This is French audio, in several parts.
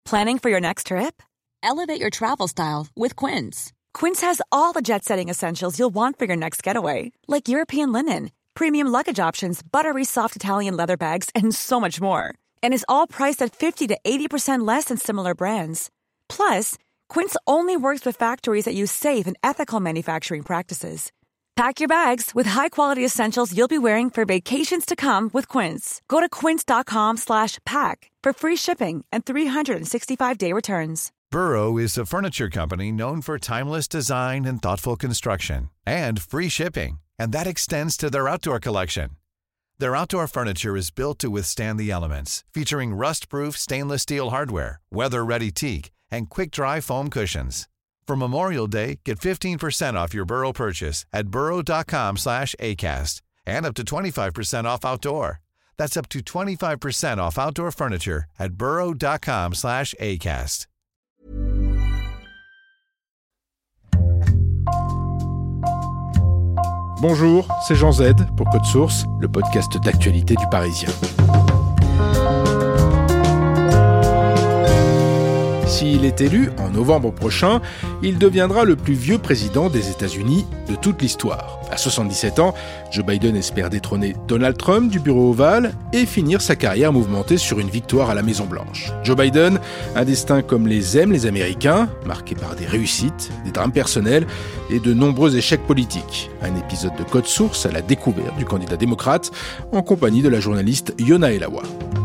Planning for your next trip? Elevate your travel style with Quince. Quince has all the jet-setting essentials you'll want for your next getaway, like European linen, premium luggage options, buttery soft Italian leather bags, and so much more. And is all priced at 50 to 80% less than similar brands. Plus, Quince only works with factories that use safe and ethical manufacturing practices. Pack your bags with high-quality essentials you'll be wearing for vacations to come with Quince. Go to quince.com/pack for free shipping and 365-day returns. Burrow is a furniture company known for timeless design and thoughtful construction, and free shipping, and that extends to their outdoor collection. Their outdoor furniture is built to withstand the elements, featuring rust-proof stainless steel hardware, weather-ready teak, and quick-dry foam cushions. For Memorial Day, get 15% off your Burrow purchase at burrow.com/ACAST and up to 25% off outdoor. That's up to 25% off outdoor furniture at burrow.com/ACAST. Bonjour, c'est Jean Z pour Code Source, le podcast d'actualité du Parisien. S'il est élu en novembre prochain, il deviendra le plus vieux président des États-Unis de toute l'histoire. À 77 ans, Joe Biden espère détrôner Donald Trump du bureau ovale et finir sa carrière mouvementée sur une victoire à la Maison-Blanche. Joe Biden, un destin comme les aiment les Américains, marqué par des réussites, des drames personnels et de nombreux échecs politiques. Un épisode de Code Source à la découverte du candidat démocrate en compagnie de la journaliste Yona Elawa.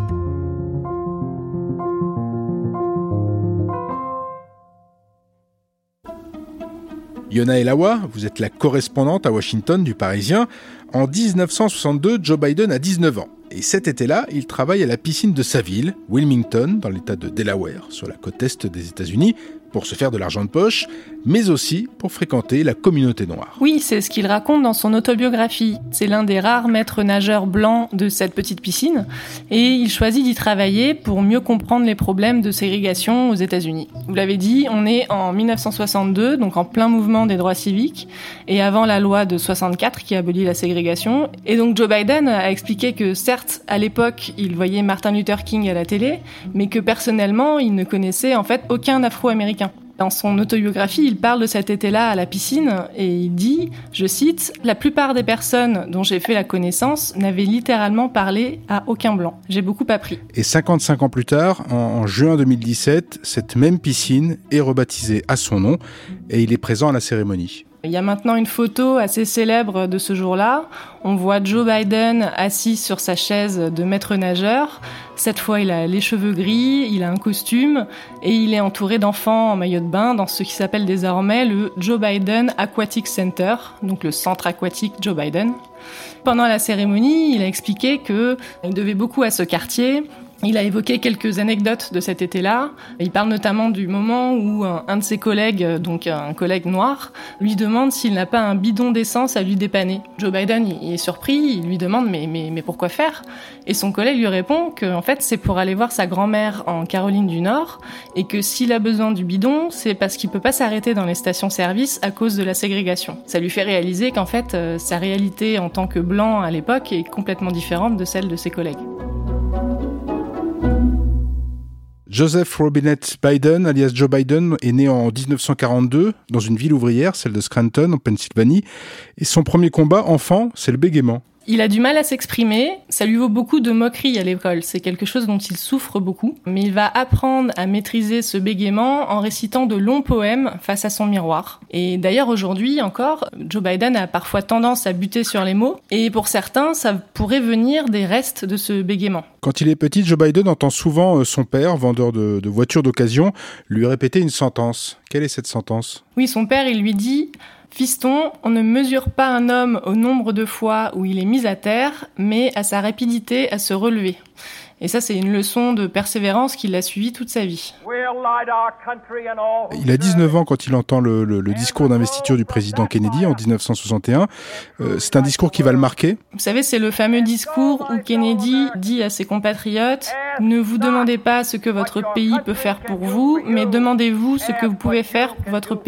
Yona Elawa, vous êtes la correspondante à Washington du Parisien. En 1962, Joe Biden a 19 ans. Et cet été-là, il travaille à la piscine de sa ville, Wilmington, dans l'État de Delaware, sur la côte est des États-Unis, pour se faire de l'argent de poche, mais aussi pour fréquenter la communauté noire. Oui, c'est ce qu'il raconte dans son autobiographie. C'est l'un des rares maîtres nageurs blancs de cette petite piscine, et il choisit d'y travailler pour mieux comprendre les problèmes de ségrégation aux États-Unis. Vous l'avez dit, on est en 1962, donc en plein mouvement des droits civiques, et avant la loi de 64 qui abolit la ségrégation. Et donc Joe Biden a expliqué que certes, à l'époque, il voyait Martin Luther King à la télé, mais que personnellement, il ne connaissait en fait aucun Afro-Américain. Dans son autobiographie, il parle de cet été-là à la piscine et il dit, je cite, « La plupart des personnes dont j'ai fait la connaissance n'avaient littéralement parlé à aucun blanc. J'ai beaucoup appris. » Et 55 ans plus tard, en juin 2017, cette même piscine est rebaptisée à son nom et il est présent à la cérémonie. Il y a maintenant une photo assez célèbre de ce jour-là. On voit Joe Biden assis sur sa chaise de maître nageur. Cette fois, il a les cheveux gris, il a un costume et il est entouré d'enfants en maillot de bain dans ce qui s'appelle désormais le Joe Biden Aquatic Center, donc le centre aquatique Joe Biden. Pendant la cérémonie, il a expliqué qu'il devait beaucoup à ce quartier. Il a évoqué quelques anecdotes de cet été-là. Il parle notamment du moment où un de ses collègues, donc un collègue noir, lui demande s'il n'a pas un bidon d'essence à lui dépanner. Joe Biden il est surpris, il lui demande mais pourquoi faire ? Et son collègue lui répond que en fait c'est pour aller voir sa grand-mère en Caroline du Nord et que s'il a besoin du bidon, c'est parce qu'il peut pas s'arrêter dans les stations-service à cause de la ségrégation. Ça lui fait réaliser qu'en fait sa réalité en tant que blanc à l'époque est complètement différente de celle de ses collègues. Joseph Robinette Biden, alias Joe Biden, est né en 1942 dans une ville ouvrière, celle de Scranton, en Pennsylvanie. Et son premier combat, enfant, c'est le bégaiement. Il a du mal à s'exprimer, ça lui vaut beaucoup de moqueries à l'école, c'est quelque chose dont il souffre beaucoup. Mais il va apprendre à maîtriser ce bégaiement en récitant de longs poèmes face à son miroir. Et d'ailleurs aujourd'hui encore, Joe Biden a parfois tendance à buter sur les mots, et pour certains, ça pourrait venir des restes de ce bégaiement. Quand il est petit, Joe Biden entend souvent son père, vendeur de voitures d'occasion, lui répéter une sentence. Quelle est cette sentence ? Oui, son père, il lui dit... Fiston, on ne mesure pas un homme au nombre de fois où il est mis à terre, mais à sa rapidité à se relever. Et ça, c'est une leçon de persévérance qui l'a suivi toute sa vie. Il a 19 ans quand il entend le discours d'investiture du président Kennedy en 1961. C'est un discours qui va le marquer. Vous savez, c'est le fameux discours où Kennedy dit à ses compatriotes « Ne vous demandez pas ce que votre pays peut faire pour vous, mais demandez-vous ce que vous pouvez faire pour votre pays ».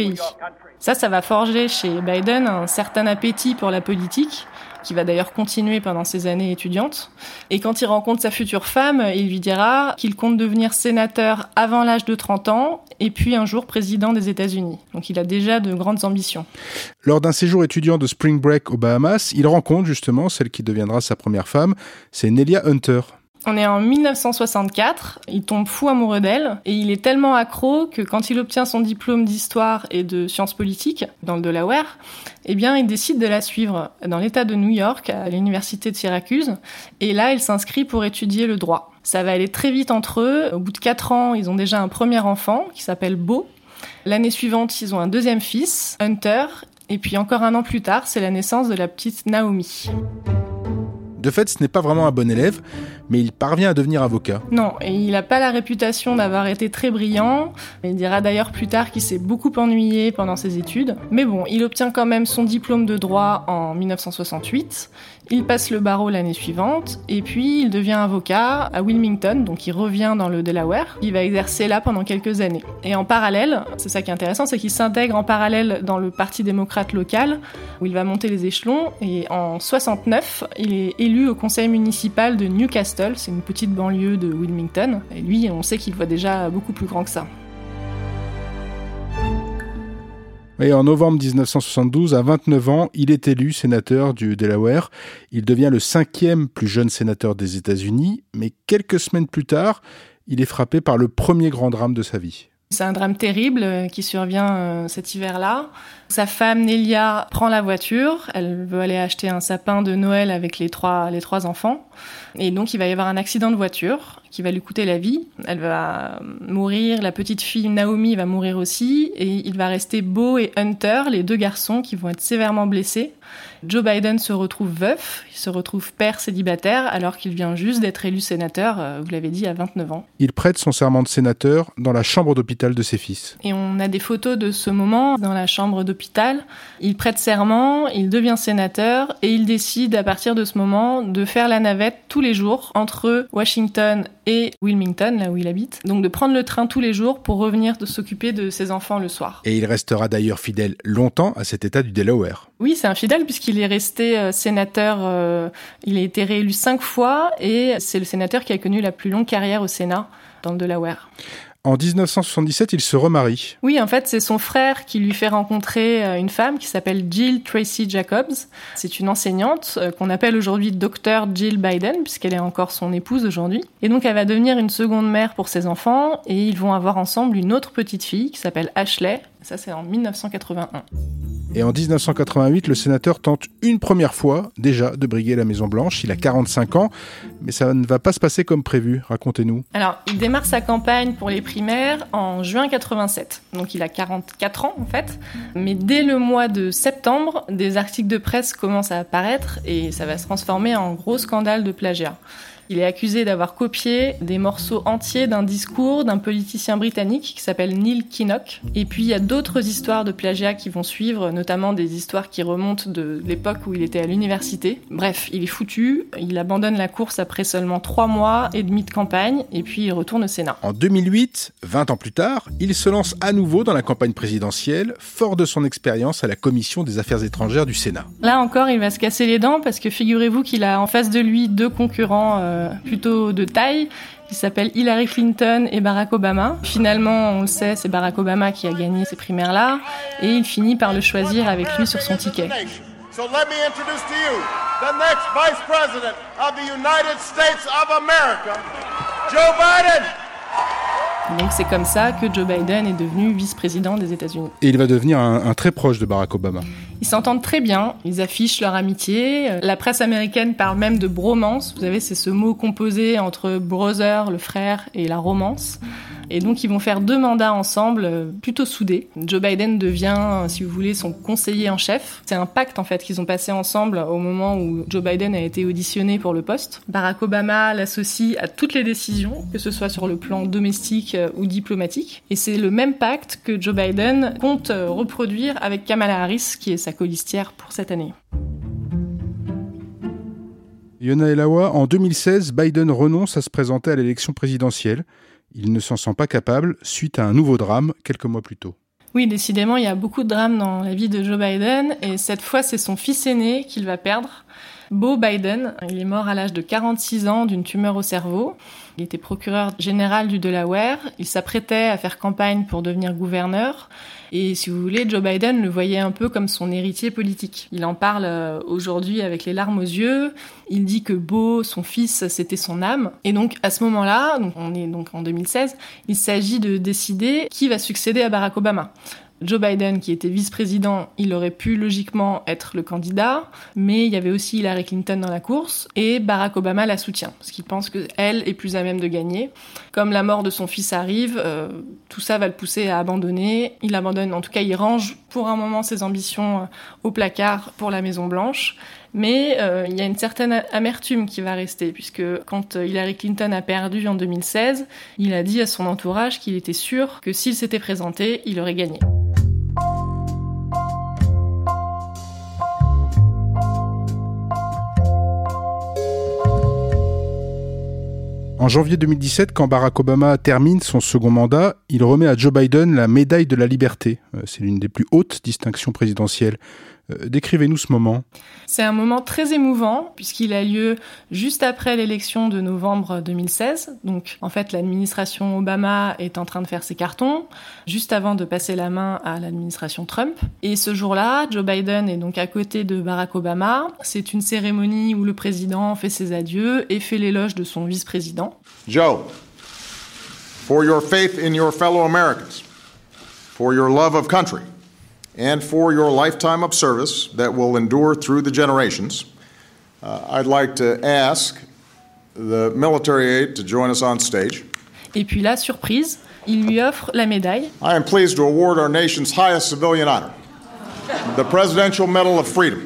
Ça va forger chez Biden un certain appétit pour la politique, qui va d'ailleurs continuer pendant ses années étudiantes. Et quand il rencontre sa future femme, il lui dira qu'il compte devenir sénateur avant l'âge de 30 ans et puis un jour président des États-Unis. Donc il a déjà de grandes ambitions. Lors d'un séjour étudiant de Spring Break aux Bahamas, il rencontre justement celle qui deviendra sa première femme, c'est Nelia Hunter. On est en 1964, il tombe fou amoureux d'elle et il est tellement accro que quand il obtient son diplôme d'histoire et de sciences politiques dans le Delaware, il décide de la suivre dans l'État de New York à l'université de Syracuse et là il s'inscrit pour étudier le droit. Ça va aller très vite entre eux, au bout de 4 ans ils ont déjà un premier enfant qui s'appelle Beau. L'année suivante ils ont un deuxième fils, Hunter, et puis encore un an plus tard c'est la naissance de la petite Naomi. De fait, ce n'est pas vraiment un bon élève, mais il parvient à devenir avocat. Non, et il n'a pas la réputation d'avoir été très brillant. Il dira d'ailleurs plus tard qu'il s'est beaucoup ennuyé pendant ses études. Mais bon, il obtient quand même son diplôme de droit en 1968. Il passe le barreau l'année suivante, et puis il devient avocat à Wilmington, donc il revient dans le Delaware. Il va exercer là pendant quelques années. Et en parallèle, c'est ça qui est intéressant, c'est qu'il s'intègre en parallèle dans le Parti démocrate local, où il va monter les échelons, et en 69, il est élu au conseil municipal de Newcastle, c'est une petite banlieue de Wilmington, et lui, on sait qu'il voit déjà beaucoup plus grand que ça. Et en novembre 1972, à 29 ans, il est élu sénateur du Delaware. Il devient le 5e plus jeune sénateur des États-Unis, mais quelques semaines plus tard, il est frappé par le premier grand drame de sa vie. C'est un drame terrible qui survient cet hiver-là. Sa femme, Nelia, prend la voiture. Elle veut aller acheter un sapin de Noël avec les trois enfants. Et donc, il va y avoir un accident de voiture qui va lui coûter la vie. Elle va mourir. La petite fille, Naomi, va mourir aussi. Et il va rester Beau et Hunter, les 2 garçons qui vont être sévèrement blessés. Joe Biden se retrouve veuf. Il se retrouve père célibataire alors qu'il vient juste d'être élu sénateur, vous l'avez dit, à 29 ans. Il prête son serment de sénateur dans la chambre d'hôpital de ses fils. Et on a des photos de ce moment dans la chambre d'hôpital. Il prête serment, il devient sénateur et il décide à partir de ce moment de faire la navette tous les jours entre Washington et Wilmington, là où il habite. Donc de prendre le train tous les jours pour revenir de s'occuper de ses enfants le soir. Et il restera d'ailleurs fidèle longtemps à cet état du Delaware. Oui, c'est infidèle puisqu'il est resté sénateur. Il a été réélu 5 fois et c'est le sénateur qui a connu la plus longue carrière au Sénat dans le Delaware. En 1977, il se remarie. Oui, en fait, c'est son frère qui lui fait rencontrer une femme qui s'appelle Jill Tracy Jacobs. C'est une enseignante qu'on appelle aujourd'hui Dr Jill Biden, puisqu'elle est encore son épouse aujourd'hui. Et donc, elle va devenir une seconde mère pour ses enfants, et ils vont avoir ensemble une autre petite fille qui s'appelle Ashley. Ça, c'est en 1981. Et en 1988, le sénateur tente une première fois, déjà, de briguer la Maison-Blanche. Il a 45 ans, mais ça ne va pas se passer comme prévu. Racontez-nous. Alors, il démarre sa campagne pour les primaires en juin 87. Donc, il a 44 ans, en fait. Mais dès le mois de septembre, des articles de presse commencent à apparaître et ça va se transformer en gros scandale de plagiat. Il est accusé d'avoir copié des morceaux entiers d'un discours d'un politicien britannique qui s'appelle Neil Kinnock. Et puis il y a d'autres histoires de plagiat qui vont suivre, notamment des histoires qui remontent de l'époque où il était à l'université. Bref, il est foutu, il abandonne la course après seulement 3 mois et demi de campagne, et puis il retourne au Sénat. En 2008, 20 ans plus tard, il se lance à nouveau dans la campagne présidentielle, fort de son expérience à la Commission des Affaires étrangères du Sénat. Là encore, il va se casser les dents parce que figurez-vous qu'il a en face de lui 2 concurrents plutôt de taille, qui s'appellent Hillary Clinton et Barack Obama. Finalement, on le sait, c'est Barack Obama qui a gagné ces primaires-là, et il finit par le choisir avec lui sur son ticket. So let me introduce to you the next Vice President of the United States of America, Joe Biden. Donc c'est comme ça que Joe Biden est devenu vice-président des États-Unis. Et il va devenir un très proche de Barack Obama. Ils s'entendent très bien, ils affichent leur amitié. La presse américaine parle même de bromance. Vous savez, c'est ce mot composé entre brother, le frère, et la romance. Et donc ils vont faire 2 mandats ensemble, plutôt soudés. Joe Biden devient, si vous voulez, son conseiller en chef. C'est un pacte en fait qu'ils ont passé ensemble au moment où Joe Biden a été auditionné pour le poste. Barack Obama l'associe à toutes les décisions, que ce soit sur le plan domestique ou diplomatique. Et c'est le même pacte que Joe Biden compte reproduire avec Kamala Harris, qui est sa colistière pour cette année. Yona Elawa, en 2016, Biden renonce à se présenter à l'élection présidentielle. Il ne s'en sent pas capable suite à un nouveau drame quelques mois plus tôt. Oui, décidément, il y a beaucoup de drames dans la vie de Joe Biden, et cette fois, c'est son fils aîné qu'il va perdre. Beau Biden, il est mort à l'âge de 46 ans d'une tumeur au cerveau. Il était procureur général du Delaware. Il s'apprêtait à faire campagne pour devenir gouverneur. Et si vous voulez, Joe Biden le voyait un peu comme son héritier politique. Il en parle aujourd'hui avec les larmes aux yeux. Il dit que Beau, son fils, c'était son âme. Et donc, à ce moment-là, on est donc en 2016, il s'agit de décider qui va succéder à Barack Obama. Joe Biden, qui était vice-président, il aurait pu logiquement être le candidat, mais il y avait aussi Hillary Clinton dans la course, et Barack Obama la soutient, parce qu'il pense qu'elle est plus à même de gagner. Comme la mort de son fils arrive, tout ça va le pousser à abandonner. Il abandonne, en tout cas, il range pour un moment ses ambitions au placard pour la Maison-Blanche. Mais il y a une certaine amertume qui va rester, puisque quand Hillary Clinton a perdu en 2016, il a dit à son entourage qu'il était sûr que s'il s'était présenté, il aurait gagné. En janvier 2017, quand Barack Obama termine son second mandat, il remet à Joe Biden la médaille de la liberté. C'est l'une des plus hautes distinctions présidentielles. Décrivez-nous ce moment. C'est un moment très émouvant puisqu'il a lieu juste après l'élection de novembre 2016. Donc, en fait, l'administration Obama est en train de faire ses cartons, juste avant de passer la main à l'administration Trump. Et ce jour-là, Joe Biden est donc à côté de Barack Obama. C'est une cérémonie où le président fait ses adieux et fait l'éloge de son vice-président. Joe, for your faith in your fellow Americans, for your love of country, and for your lifetime of service that will endure through the generations, I'd like to ask the military aide to join us on stage. Et puis là, surprise, il lui offre la médaille. I am pleased to award our nation's highest civilian honor, the Presidential Medal of Freedom.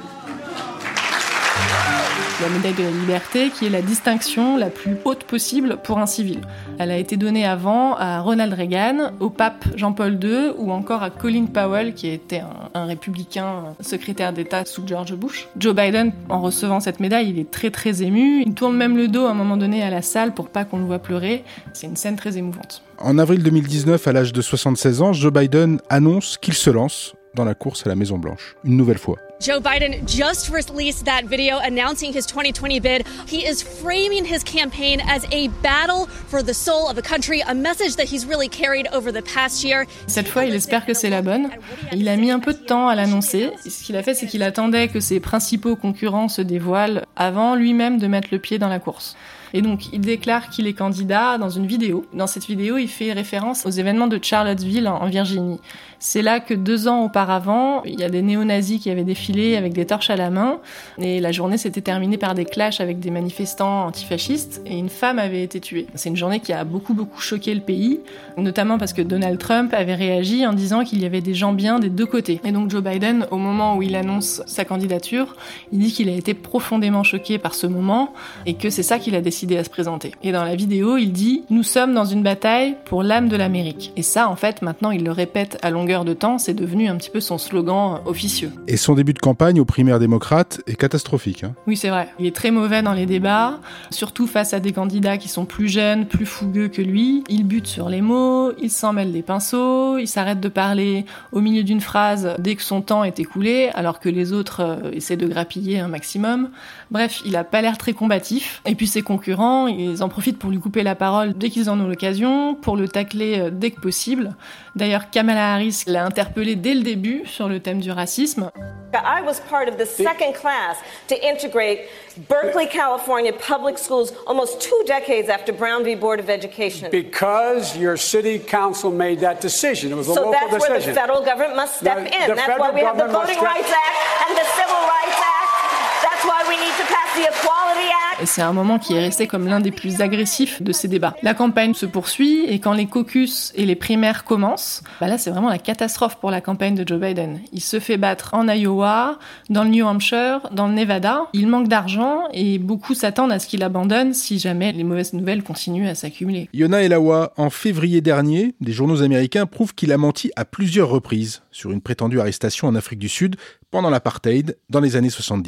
La médaille de la liberté, qui est la distinction la plus haute possible pour un civil. Elle a été donnée avant à Ronald Reagan, au pape Jean-Paul II ou encore à Colin Powell, qui était un républicain secrétaire d'État sous George Bush. Joe Biden, en recevant cette médaille, il est très très ému. Il tourne même le dos à un moment donné à la salle pour pas qu'on le voit pleurer. C'est une scène très émouvante. En avril 2019, à l'âge de 76 ans, Joe Biden annonce qu'il se lance dans la course à la Maison-Blanche, une nouvelle fois. Joe Biden just released that video announcing his 2020 bid. He is framing his campaign as a battle for the soul of the country, a message that he's really carried over the past year. Cette fois, il espère que c'est la bonne. Il a mis un peu de temps à l'annoncer. Ce qu'il a fait, c'est qu'il attendait que ses principaux concurrents se dévoilent avant lui-même de mettre le pied dans la course. Et donc, il déclare qu'il est candidat dans une vidéo. Dans cette vidéo, il fait référence aux événements de Charlottesville, en Virginie. C'est là que 2 ans auparavant, il y a des néo-nazis qui avaient défilé avec des torches à la main. Et la journée s'était terminée par des clashs avec des manifestants antifascistes. Et une femme avait été tuée. C'est une journée qui a beaucoup choqué le pays. Notamment parce que Donald Trump avait réagi en disant qu'il y avait des gens bien des deux côtés. Et donc Joe Biden, au moment où il annonce sa candidature, il dit qu'il a été profondément choqué par ce moment et que c'est ça qu'il a décidé à se présenter. Et dans la vidéo, il dit « Nous sommes dans une bataille pour l'âme de l'Amérique ». Et ça, en fait, maintenant, il le répète à longueur de temps, c'est devenu un petit peu son slogan officieux. Et son début de campagne aux primaires démocrates est catastrophique. Oui, c'est vrai. Il est très mauvais dans les débats, surtout face à des candidats qui sont plus jeunes, plus fougueux que lui. Il bute sur les mots, il s'en mêle les pinceaux, il s'arrête de parler au milieu d'une phrase dès que son temps est écoulé, alors que les autres essaient de grappiller un maximum. Bref, il a pas l'air très combatif. Et puis ses concurrents, ils en profitent pour lui couper la parole dès qu'ils en ont l'occasion, pour le tacler dès que possible. D'ailleurs, Kamala Harris l'a interpellé dès le début sur le thème du racisme. I was part of the second class to integrate Berkeley, California public schools almost 2 decades after Brown v. Board of Education. Because your city council made that decision. It was a local decision. So that's where the federal government must step in. That's why we have the Voting Rights Act and the Civil Rights Act. That's why we need to pass the Equality Act. Et c'est un moment qui est resté comme l'un des plus agressifs de ces débats. La campagne se poursuit et quand les caucus et les primaires commencent, là c'est vraiment la catastrophe pour la campagne de Joe Biden. Il se fait battre en Iowa, dans le New Hampshire, dans le Nevada. Il manque d'argent et beaucoup s'attendent à ce qu'il abandonne si jamais les mauvaises nouvelles continuent à s'accumuler. Yona Elawa, en février dernier, des journaux américains prouvent qu'il a menti à plusieurs reprises sur une prétendue arrestation en Afrique du Sud pendant l'apartheid dans les années 70.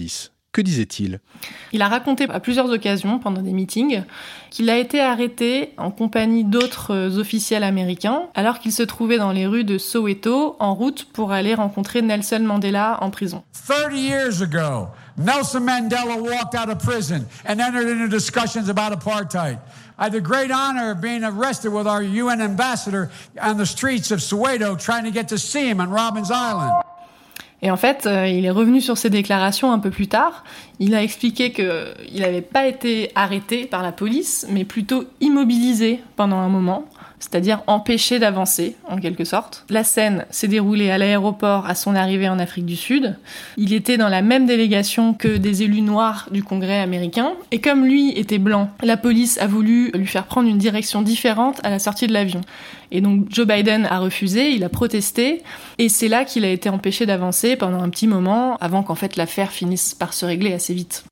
Que disait-il ? Il a raconté à plusieurs occasions, pendant des meetings, qu'il a été arrêté en compagnie d'autres officiels américains, alors qu'il se trouvait dans les rues de Soweto, en route pour aller rencontrer Nelson Mandela en prison. 30 years ago, Nelson Mandela walked out of prison and entered into discussions about apartheid. I had the great honor of being arrested with our UN ambassador on the streets of Soweto, trying to get to see him on Robbins Island. Et en fait, il est revenu sur ses déclarations un peu plus tard. Il a expliqué qu'il n'avait pas été arrêté par la police, mais plutôt immobilisé pendant un moment, c'est-à-dire empêché d'avancer, en quelque sorte. La scène s'est déroulée à l'aéroport à son arrivée en Afrique du Sud. Il était dans la même délégation que des élus noirs du Congrès américain. Et comme lui était blanc, la police a voulu lui faire prendre une direction différente à la sortie de l'avion. Et donc Joe Biden a refusé, il a protesté, et c'est là qu'il a été empêché d'avancer pendant un petit moment, avant qu'en fait l'affaire finisse par se régler assez vite.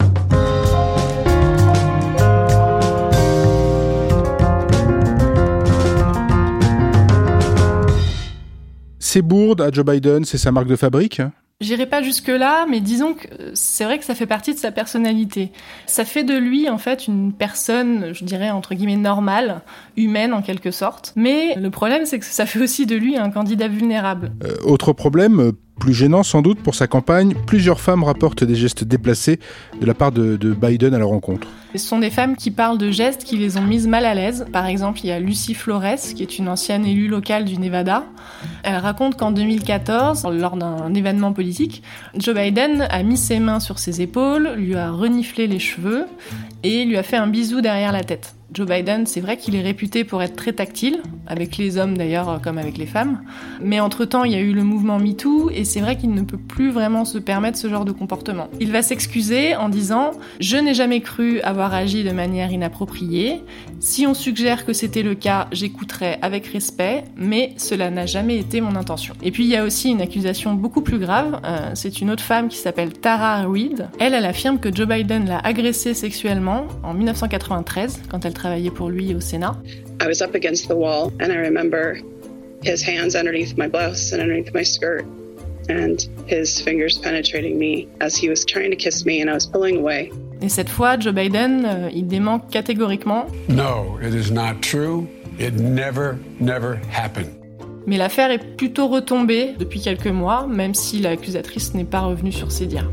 Ses bourdes à Joe Biden, c'est sa marque de fabrique ? J'irai pas jusque-là, mais disons que c'est vrai que ça fait partie de sa personnalité. Ça fait de lui, en fait, une personne, je dirais, entre guillemets, normale, humaine en quelque sorte. Mais le problème, c'est que ça fait aussi de lui un candidat vulnérable. Autre problème, plus gênant sans doute pour sa campagne, plusieurs femmes rapportent des gestes déplacés de la part de Biden à leur rencontre. Ce sont des femmes qui parlent de gestes qui les ont mises mal à l'aise. Par exemple, il y a Lucy Flores, qui est une ancienne élue locale du Nevada. Elle raconte qu'en 2014, lors d'un événement politique, Joe Biden a mis ses mains sur ses épaules, lui a reniflé les cheveux et lui a fait un bisou derrière la tête. Joe Biden, c'est vrai qu'il est réputé pour être très tactile, avec les hommes d'ailleurs comme avec les femmes. Mais entre-temps, il y a eu le mouvement MeToo et c'est vrai qu'il ne peut plus vraiment se permettre ce genre de comportement. Il va s'excuser en disant « Je n'ai jamais cru avoir agi de manière inappropriée. Si on suggère que c'était le cas, j'écouterai avec respect, mais cela n'a jamais été mon intention. » Et puis il y a aussi une accusation beaucoup plus grave. C'est une autre femme qui s'appelle Tara Reid. Elle affirme que Joe Biden l'a agressée sexuellement en 1993, quand elle travaillait pour lui au Sénat. I was up against the wall and I remember his hands underneath my blouse and underneath my skirt and his fingers penetrating me as he was trying to kiss me and I was pulling away. Et cette fois, Joe Biden, il dément catégoriquement. No, it is not true. It never happened. Mais l'affaire est plutôt retombée depuis quelques mois, même si l'accusatrice n'est pas revenue sur ses dires.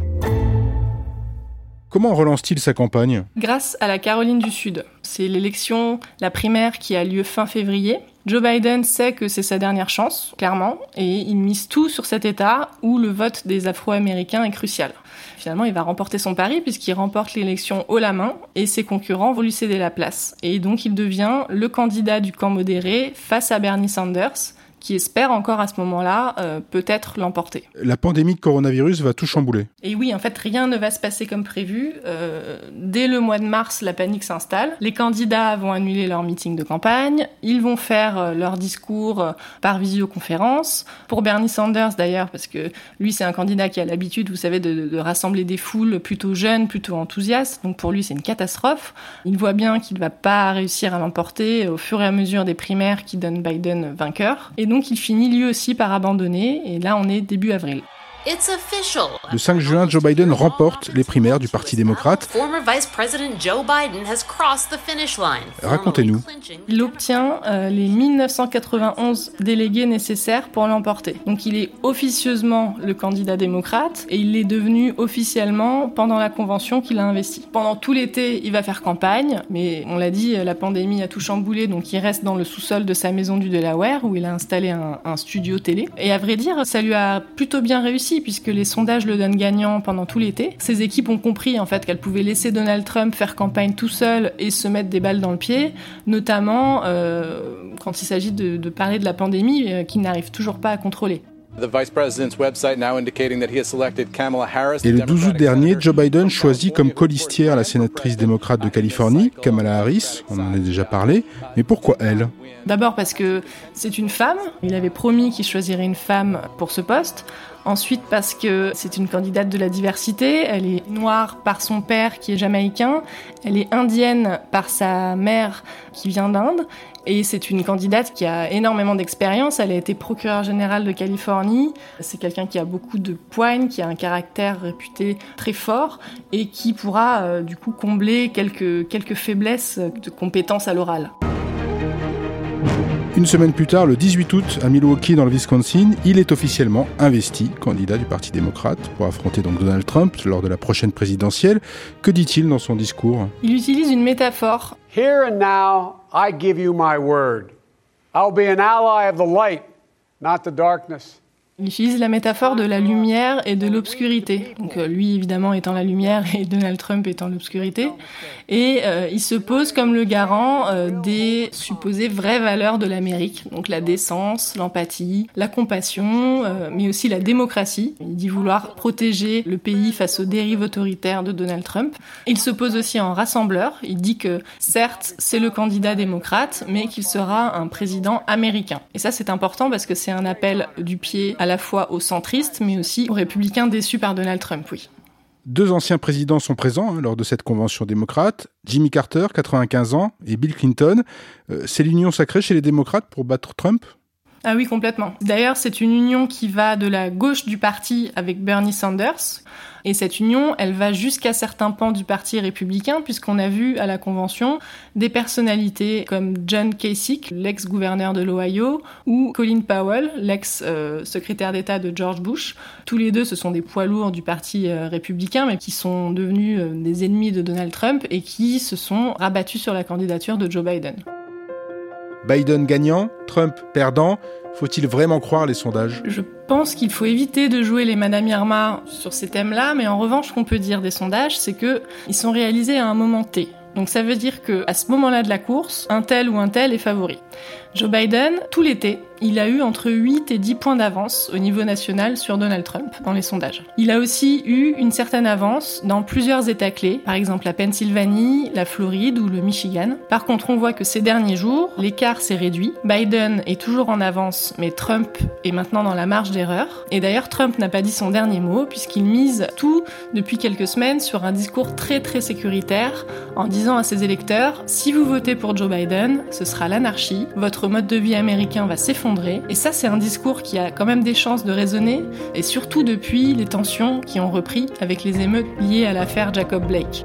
Comment relance-t-il sa campagne ? Grâce à la Caroline du Sud. C'est l'élection, la primaire qui a lieu fin février. Joe Biden sait que c'est sa dernière chance, clairement, et il mise tout sur cet État où le vote des Afro-Américains est crucial. Finalement, il va remporter son pari puisqu'il remporte l'élection haut la main et ses concurrents vont lui céder la place. Et donc il devient le candidat du camp modéré face à Bernie Sanders, qui espère encore à ce moment-là peut-être l'emporter. La pandémie de coronavirus va tout chambouler. Et oui, en fait, rien ne va se passer comme prévu. Dès le mois de mars, la panique s'installe. Les candidats vont annuler leur meeting de campagne. Ils vont faire leur discours par visioconférence. Pour Bernie Sanders, d'ailleurs, parce que lui, c'est un candidat qui a l'habitude, vous savez, de rassembler des foules plutôt jeunes, plutôt enthousiastes. Donc pour lui, c'est une catastrophe. Il voit bien qu'il ne va pas réussir à l'emporter au fur et à mesure des primaires qui donnent Biden vainqueur. Et donc, il finit lui aussi par abandonner, et là on est début avril. Le 5 juin, Joe Biden remporte les primaires du Parti démocrate. Racontez-nous. Il obtient les 1991 délégués nécessaires pour l'emporter. Donc il est officieusement le candidat démocrate et il l'est devenu officiellement pendant la convention qu'il a investie. Pendant tout l'été, il va faire campagne, mais on l'a dit, la pandémie a tout chamboulé, donc il reste dans le sous-sol de sa maison du Delaware où il a installé un studio télé. Et à vrai dire, ça lui a plutôt bien réussi puisque les sondages le donnent gagnant pendant tout l'été. Ses équipes ont compris en fait qu'elles pouvaient laisser Donald Trump faire campagne tout seul et se mettre des balles dans le pied, notamment quand il s'agit de parler de la pandémie qu'il n'arrive toujours pas à contrôler. Et le 12 août dernier, Joe Biden choisit comme colistière la sénatrice démocrate de Californie, Kamala Harris, on en a déjà parlé, mais pourquoi elle ? D'abord parce que c'est une femme, il avait promis qu'il choisirait une femme pour ce poste. Ensuite parce que c'est une candidate de la diversité, elle est noire par son père qui est jamaïcain, elle est indienne par sa mère qui vient d'Inde, Et c'est une candidate qui a énormément d'expérience. Elle a été procureure générale de Californie. C'est quelqu'un qui a beaucoup de poigne, qui a un caractère réputé très fort et qui pourra du coup combler quelques faiblesses de compétences à l'oral. Une semaine plus tard, le 18 août, à Milwaukee, dans le Wisconsin, il est officiellement investi candidat du Parti démocrate pour affronter donc Donald Trump lors de la prochaine présidentielle. Que dit-il dans son discours ? Il utilise une métaphore. Here and now, I give you my word. I'll be an ally of the light, not the darkness. Il utilise la métaphore de la lumière et de l'obscurité. Donc lui, évidemment, étant la lumière et Donald Trump étant l'obscurité. Et il se pose comme le garant des supposées vraies valeurs de l'Amérique. Donc la décence, l'empathie, la compassion, mais aussi la démocratie. Il dit vouloir protéger le pays face aux dérives autoritaires de Donald Trump. Il se pose aussi en rassembleur. Il dit que, certes, c'est le candidat démocrate, mais qu'il sera un président américain. Et ça, c'est important parce que c'est un appel du pied à la fois aux centristes, mais aussi aux républicains déçus par Donald Trump, oui. 2 anciens présidents sont présents lors de cette convention démocrate, Jimmy Carter, 95 ans, et Bill Clinton. C'est l'union sacrée chez les démocrates pour battre Trump ? Ah oui, complètement. D'ailleurs, c'est une union qui va de la gauche du parti avec Bernie Sanders. Et cette union, elle va jusqu'à certains pans du parti républicain, puisqu'on a vu à la convention des personnalités comme John Kasich, l'ex-gouverneur de l'Ohio, ou Colin Powell, l'ex-secrétaire d'État de George Bush. Tous les deux, ce sont des poids lourds du parti républicain, mais qui sont devenus des ennemis de Donald Trump et qui se sont rabattus sur la candidature de Joe Biden. Biden gagnant, Trump perdant. Faut-il vraiment croire les sondages ? Je pense qu'il faut éviter de jouer les Madame Irma sur ces thèmes-là, mais en revanche, ce qu'on peut dire des sondages, c'est qu'ils sont réalisés à un moment T. Donc ça veut dire qu'à ce moment-là de la course, un tel ou un tel est favori. Joe Biden, tout l'été, il a eu entre 8 et 10 points d'avance au niveau national sur Donald Trump dans les sondages. Il a aussi eu une certaine avance dans plusieurs États clés, par exemple la Pennsylvanie, la Floride ou le Michigan. Par contre, on voit que ces derniers jours, l'écart s'est réduit. Biden est toujours en avance, mais Trump est maintenant dans la marge d'erreur. Et d'ailleurs, Trump n'a pas dit son dernier mot, puisqu'il mise tout, depuis quelques semaines, sur un discours très très sécuritaire, en disant à ses électeurs, si vous votez pour Joe Biden, ce sera l'anarchie, votre mode de vie américain va s'effondrer. Et ça, c'est un discours qui a quand même des chances de résonner, et surtout depuis les tensions qui ont repris avec les émeutes liées à l'affaire Jacob Blake.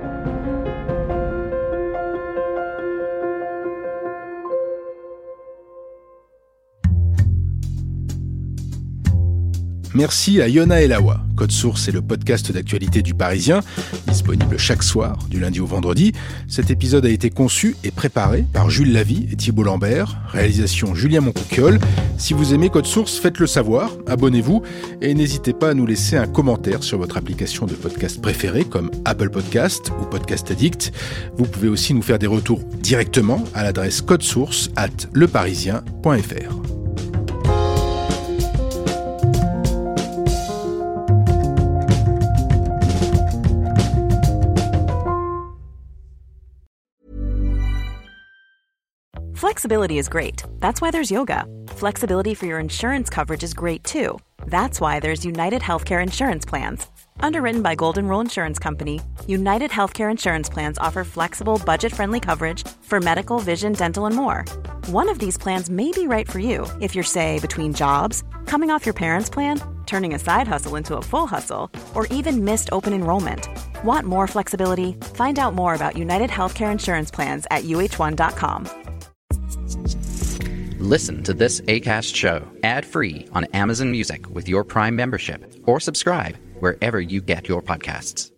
Merci à Yona Elawa. Code Source est le podcast d'actualité du Parisien, disponible chaque soir, du lundi au vendredi. Cet épisode a été conçu et préparé par Jules Lavie et Thibault Lambert. Réalisation Julien Moncouquiol. Si vous aimez Code Source, faites-le savoir, abonnez-vous et n'hésitez pas à nous laisser un commentaire sur votre application de podcast préférée comme Apple Podcast ou Podcast Addict. Vous pouvez aussi nous faire des retours directement à l'adresse codesource@leparisien.fr. Flexibility is great. That's why there's yoga. Flexibility for your insurance coverage is great too. That's why there's United Healthcare Insurance Plans. Underwritten by Golden Rule Insurance Company, United Healthcare Insurance Plans offer flexible, budget-friendly coverage for medical, vision, dental, and more. One of these plans may be right for you if you're, say, between jobs, coming off your parents' plan, turning a side hustle into a full hustle, or even missed open enrollment. Want more flexibility? Find out more about United Healthcare Insurance Plans at uh1.com. Listen to this Acast show ad-free on Amazon Music with your Prime membership, or subscribe wherever you get your podcasts.